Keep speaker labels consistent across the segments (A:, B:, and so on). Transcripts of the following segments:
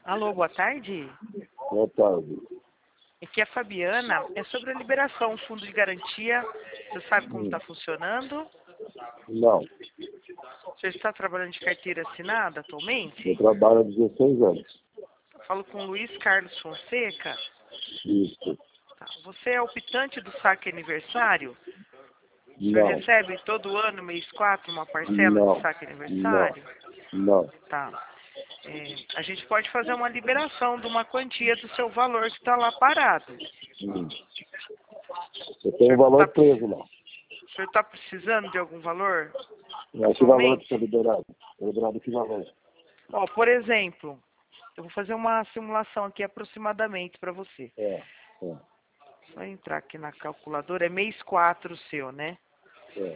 A: Alô, boa tarde.
B: Boa tarde.
A: Aqui é a Fabiana. É sobre a liberação, fundo de garantia. Você sabe como está
B: Hum,
A: funcionando?
B: Não,
A: Você está trabalhando de carteira assinada
B: eu
A: atualmente?
B: trabalho há 16 anos.
A: Eu falo com o Luiz Carlos Fonseca.
B: Isso.
A: Tá. Você é optante do saque aniversário? O senhor
B: Não,
A: recebe todo ano, mês 4, uma parcela de
B: não,
A: saque
B: não,
A: aniversário?
B: não.
A: Tá. A gente pode fazer uma liberação de uma quantia do seu valor que está lá parado.
B: Hum. Eu
A: O
B: tenho um
A: senhor
B: valor preso lá.
A: está precisando de algum valor
B: Mas que valor que está
A: atualmente?
B: liberado? Liberado que valor?
A: Ó, por exemplo, eu vou fazer uma simulação aqui aproximadamente para você.
B: É, é,
A: Só entrar aqui na calculadora, é mês 4 o seu, né?
B: é.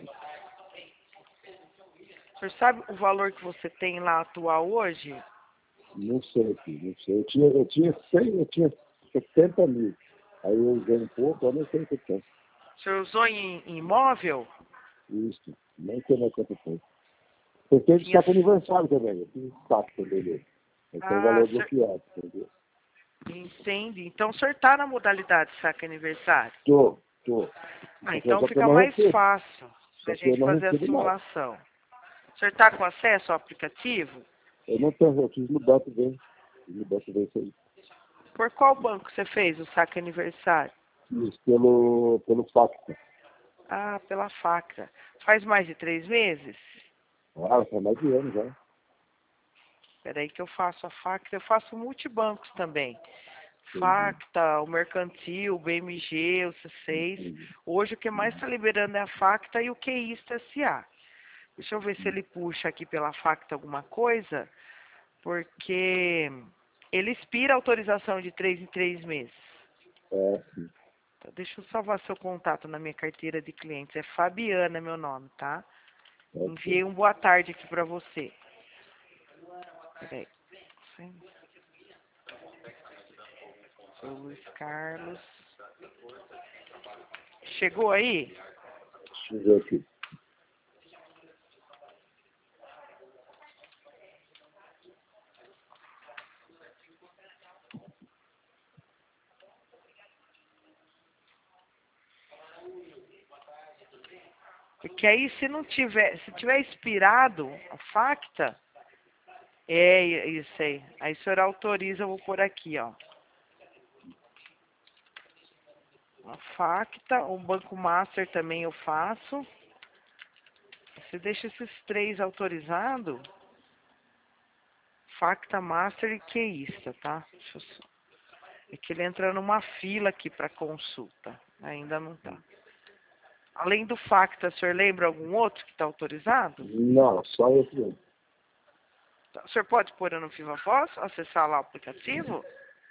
A: O senhor sabe o valor que você tem lá atual hoje?
B: Não sei, filho, não sei. Eu tinha 70 mil. Aí eu usei um pouco, eu não sei o que tem.
A: O senhor usou em imóvel?
B: Isso, nem sei mais quanto tem. Eu tenho
A: Tinha...
B: destaque aniversário também, eu tenho destaque também. Eu tenho
A: Ah,
B: valor
A: o senhor...
B: bloqueado, entendeu?
A: Entende. Então o senhor está na modalidade saque aniversário?
B: Tô.
A: Ah, então
B: Só que eu
A: fica
B: não
A: mais
B: recebo.
A: fácil para
B: Só
A: a
B: que eu
A: gente
B: não
A: fazer a
B: recebo nada.
A: simulação. O senhor está com acesso ao aplicativo?
B: Eu não tenho, eu quis mudar também. Quis mudar também isso aí.
A: Por qual banco você fez o saque aniversário?
B: Isso, pelo facto.
A: Ah, pela faca. Faz mais de 3 meses?
B: Ah, faz mais de ano já.
A: Espera aí que eu faço a Facta, eu faço multibancos também.
B: Entendi.
A: Facta, o Mercantil, o BMG, o C6.
B: Entendi.
A: Hoje o que mais está liberando é a Facta e o QIsta SA. Deixa eu ver se ele puxa aqui pela Facta alguma coisa, porque ele expira a autorização de 3 em 3 meses.
B: É, sim.
A: Então, deixa eu salvar seu contato na minha carteira de clientes. É Fabiana meu nome, tá?
B: Ok.
A: Enviei um boa tarde aqui para você. Peraí. Sim. Seu Luiz Carlos. Chegou aí?
B: Deixa eu ver aqui.
A: Porque aí se tiver expirado a facta, é isso aí. Aí o senhor autoriza, eu vou pôr aqui, ó. A facta, o Banco Master também eu faço. Você deixa esses 3 autorizados, facta, master e QIsta, tá? Deixa eu só... É que ele entra numa fila aqui para consulta. Ainda não tá. Além do facta, o senhor lembra algum outro que está autorizado?
B: Não, só esse mesmo.
A: Tá. O senhor pode pôr no Viva Voz, acessar lá o aplicativo?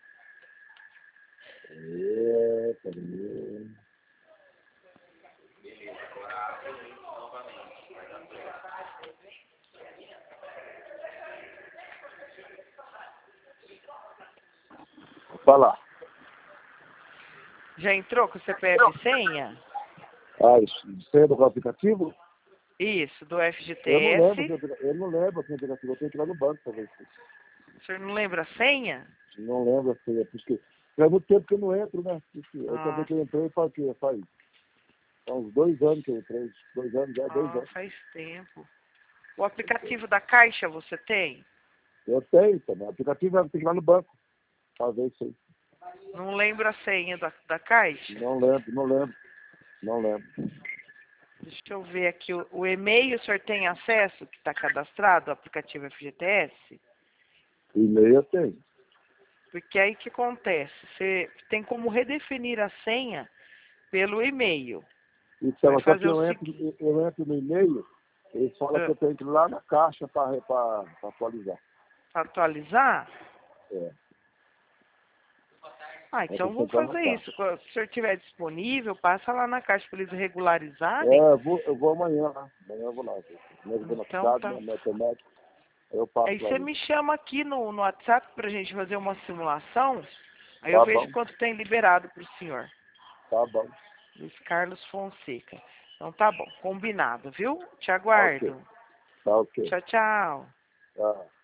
B: É, peraí. Vou falar.
A: Já entrou com CPF e senha?
B: Ah, isso. Você é do aplicativo?
A: Isso, do
B: Eu não lembro,
A: FGTS.
B: eu não lembro quem é aplicativo. Eu tenho que ir lá no banco pra ver isso.
A: O senhor não lembra a senha?
B: Não lembro assim, é porque faz muito tempo que eu não entro, né? Eu também
A: Ah,
B: que eu entrei faz o quê? Faz uns 2 anos que eu entrei. 2 anos, já 2 anos.
A: faz tempo. O aplicativo da Caixa você tem?
B: Eu tenho também. O aplicativo tem que ir lá no banco pra ver isso aí.
A: Não lembra a senha da Caixa?
B: Não lembro.
A: Deixa eu ver aqui. O e-mail, o senhor tem acesso, que está cadastrado, o aplicativo FGTS?
B: E-mail eu tenho.
A: Porque aí o que acontece? Você tem como redefinir a senha pelo e-mail. Você vai
B: Então, só que
A: fazer o seguinte.
B: eu entro no e-mail, eles falam que eu tenho que ir lá na caixa para atualizar.
A: Para atualizar?
B: É.
A: Ah,
B: Aí tem
A: então
B: que
A: vamos
B: entrar na
A: fazer isso.
B: caixa.
A: Quando o senhor estiver disponível, passa lá na Caixa para eles regularizarem.
B: É, eu vou amanhã lá. Amanhã eu vou lá. Amanhã eu vou na
A: Então
B: cidade,
A: tá.
B: na automática. Aí eu passo
A: Aí
B: lá
A: você
B: isso.
A: me chama aqui no WhatsApp para a gente fazer uma simulação. Aí eu
B: Tá
A: vejo
B: bom,
A: quanto tem liberado para o senhor.
B: tá bom.
A: Luiz Carlos Fonseca. Então tá bom, combinado, viu? Te
B: Tá ok.
A: aguardo.
B: Tá ok.
A: Tchau, tchau.
B: Tá.